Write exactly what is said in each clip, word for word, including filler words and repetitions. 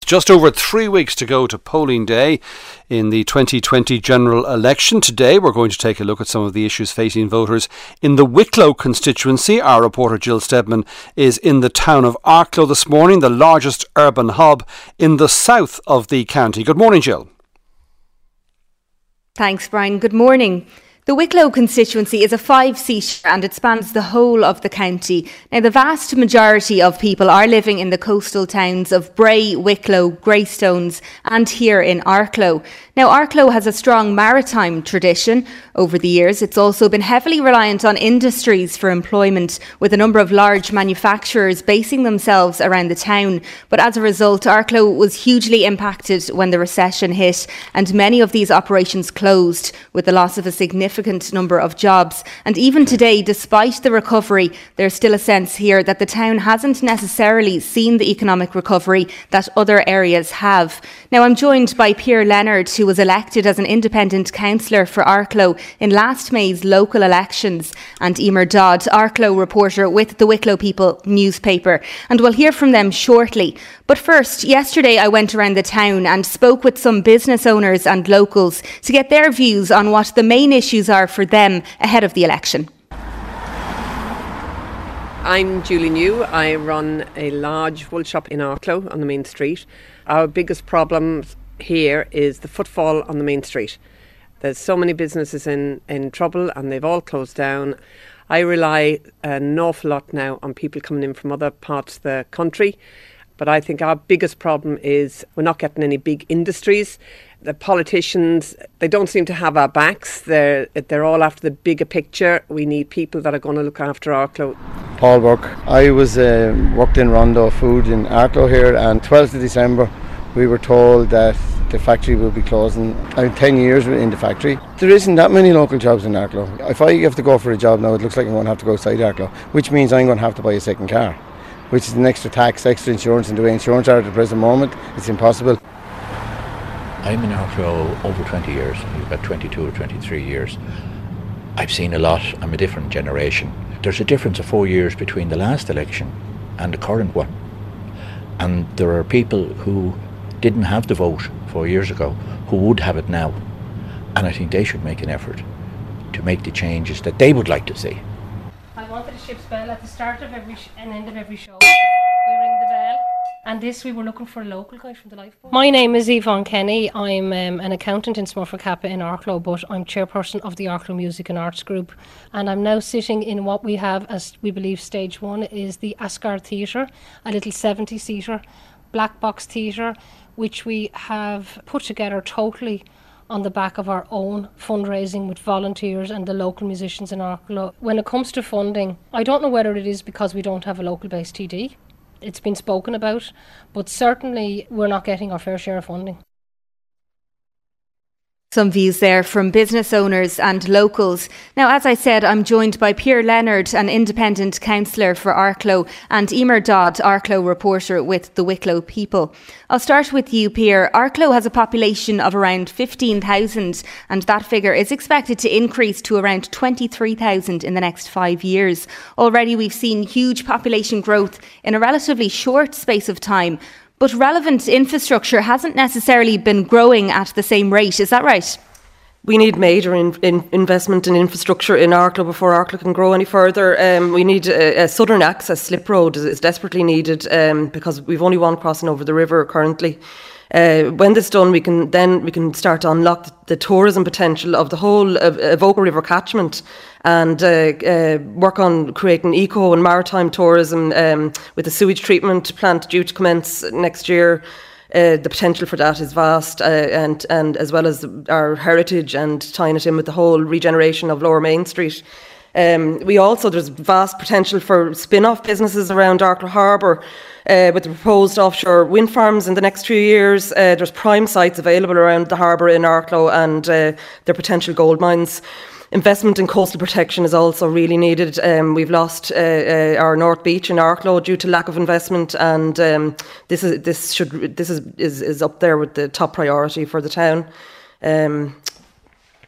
just over three weeks to go to polling day in the twenty twenty general election. Today we're going to take a look at some of the issues facing voters in the Wicklow constituency. Our reporter Jill Steadman is in the town of Arklow this morning, the largest urban hub in the south of the county. Good morning, Jill. Thanks, Brian. Good morning. The Wicklow constituency is a five-seat and it spans the whole of the county. Now, the vast majority of people are living in the coastal towns of Bray, Wicklow, Greystones and here in Arklow. Now, Arklow has a strong maritime tradition. Over the years, it's also been heavily reliant on industries for employment, with a number of large manufacturers basing themselves around the town. But as a result, Arklow was hugely impacted when the recession hit, and many of these operations closed, with the loss of a significant number of jobs. And even today, despite the recovery, there's still a sense here that the town hasn't necessarily seen the economic recovery that other areas have. Now, I'm joined by Pierre Leonard, who was elected as an independent councillor for Arklow in last May's local elections, and Emer Dodd, Arklow reporter with the Wicklow People newspaper. And we'll hear from them shortly. But first, yesterday I went around the town and spoke with some business owners and locals to get their views on what the main issues are for them ahead of the election. I'm Julie New. I run a large wool shop in Arklow on the main street. Our biggest problem here is the footfall on the main street. There's so many businesses in, in trouble and they've all closed down. I rely an awful lot now on people coming in from other parts of the country. But I think our biggest problem is we're not getting any big industries. The politicians, they don't seem to have our backs. They're, they're all after the bigger picture. We need people that are going to look after Arklow. Paul Burke. I was uh, worked in Rondo Food in Arklow here, and twelfth of December we were told that the factory will be closing. I'm ten years in the factory. There isn't that many local jobs in Arklow. If I have to go for a job now, it looks like I'm going to have to go outside Arklow, which means I'm going to have to buy a second car, which is an extra tax, extra insurance, and the way insurance are at the present moment, it's impossible. I'm in Arklow over twenty years, about twenty-two or twenty-three years. I've seen a lot. I'm a different generation. There's a difference of four years between the last election and the current one. And there are people who didn't have the vote four years ago who would have it now. And I think they should make an effort to make the changes that they would like to see. I wanted a ship's bell at the start of every sh- and end of every show. We ring the bell. And this, we were looking for a local guy from the Lifeboat. My name is Yvonne Kenny. I'm um, an accountant in Smurfit Kappa in Arklow, but I'm chairperson of the Arklow Music and Arts Group. And I'm now sitting in what we have, as we believe stage one, is the Asgard Theatre, a little seventy-seater black box theatre, which we have put together totally on the back of our own fundraising with volunteers and the local musicians in Arklow. When it comes to funding, I don't know whether it is because we don't have a local based T D. It's been spoken about, but certainly we're not getting our fair share of funding. Some views there from business owners and locals. Now, as I said, I'm joined by Pierre Leonard, an independent councillor for Arklow, and Emer Dodd, Arklow reporter with the Wicklow People. I'll start with you, Pierre. Arklow has a population of around fifteen thousand, and that figure is expected to increase to around twenty-three thousand in the next five years. Already we've seen huge population growth in a relatively short space of time. But relevant infrastructure hasn't necessarily been growing at the same rate, is that right? We need major in, in investment in infrastructure in Arklow before Arklow can grow any further. Um, we need a, a southern access slip road is, is desperately needed um, because we've only one crossing over the river currently. Uh, when this is done, we can then we can start to unlock the, the tourism potential of the whole of Avoca River catchment, and uh, uh, work on creating eco and maritime tourism um, with the sewage treatment plant due to commence next year. Uh, the potential for that is vast, uh, and and as well as our heritage and tying it in with the whole regeneration of Lower Main Street. Um, we also, there's vast potential for spin-off businesses around Arklow Harbour uh, with the proposed offshore wind farms in the next few years. Uh, there's prime sites available around the harbour in Arklow and uh, their potential gold mines. Investment in coastal protection is also really needed. Um, we've lost uh, uh, our North Beach in Arklow due to lack of investment, and um, this is this should this is, is is up there with the top priority for the town. Um,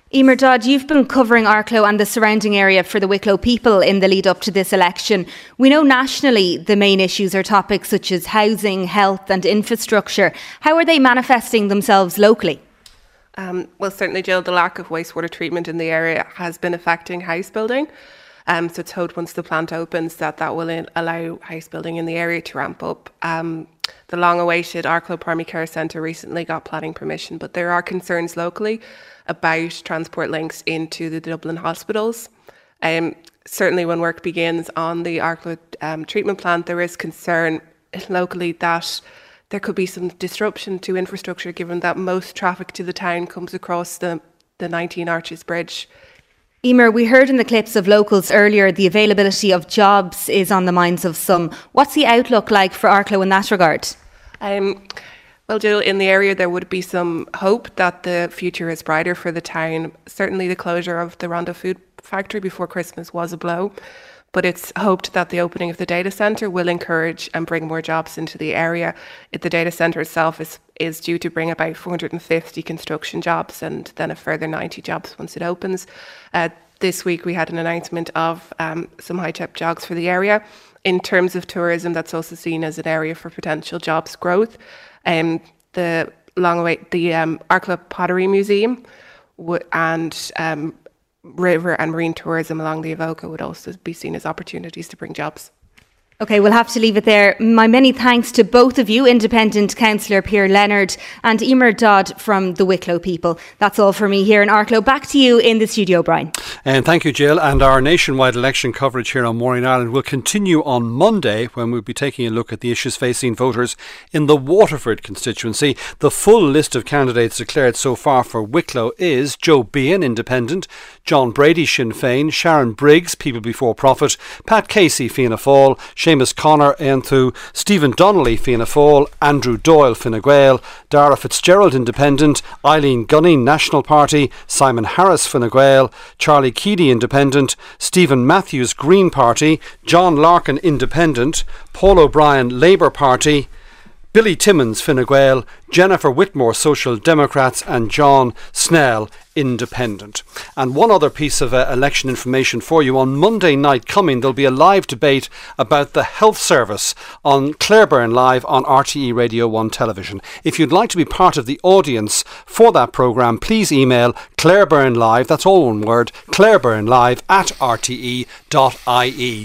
Emer Dodd, you've been covering Arklow and the surrounding area for the Wicklow people in the lead up to this election. We know nationally the main issues are topics such as housing, health and infrastructure. How are they manifesting themselves locally? Um, well, certainly, Jill, the lack of wastewater treatment in the area has been affecting house building. Um, so it's hoped once the plant opens that that will in- allow house building in the area to ramp up. Um, the long-awaited Arklow Primary Care Centre recently got planning permission, but there are concerns locally about transport links into the Dublin hospitals. Um, certainly when work begins on the Arklow um, treatment plant, there is concern locally that there could be some disruption to infrastructure given that most traffic to the town comes across the, the nineteen Arches Bridge. Emer, we heard in the clips of locals earlier the availability of jobs is on the minds of some. What's the outlook like for Arklow in that regard? Um, well, Jill, in the area there would be some hope that the future is brighter for the town. Certainly the closure of the Rondo Food Factory before Christmas was a blow, but it's hoped that the opening of the data centre will encourage and bring more jobs into the area. It, the data centre itself is, is due to bring about four hundred fifty construction jobs and then a further ninety jobs once it opens. Uh, this week we had an announcement of um, some high-tech jobs for the area. In terms of tourism, that's also seen as an area for potential jobs growth. Um, the long await the um, Arklow Pottery Museum w- and um, river and marine tourism along the Avoca would also be seen as opportunities to bring jobs. OK, we'll have to leave it there. My many thanks to both of you, Independent Councillor Pierre Leonard and Emer Dodd from the Wicklow people. That's all for me here in Arklow. Back to you in the studio, Brian. And thank you, Jill. And our nationwide election coverage here on Morning Ireland will continue on Monday when we'll be taking a look at the issues facing voters in the Waterford constituency. The full list of candidates declared so far for Wicklow is Joe Behan, Independent, John Brady, Sinn Féin, Sharon Briggs, People Before Profit, Pat Casey, Fianna Fáil, Seamus Connor, Enthú, Stephen Donnelly, Fianna Fáil, Andrew Doyle, Fine Gael, Dara Fitzgerald, Independent, Eileen Gunning, National Party, Simon Harris, Fine Gael, Charlie Keady, Independent, Stephen Matthews, Green Party, John Larkin, Independent, Paul O'Brien, Labour Party, Billy Timmins, Fine Gael, Jennifer Whitmore, Social Democrats and John Snell, Independent. And one other piece of uh, election information for you. On Monday night coming, there'll be a live debate about the health service on Clareburn Live on R T E Radio one television. If you'd like to be part of the audience for that programme, please email Clareburn Live, that's all one word, clareburnlive at r t e dot i e.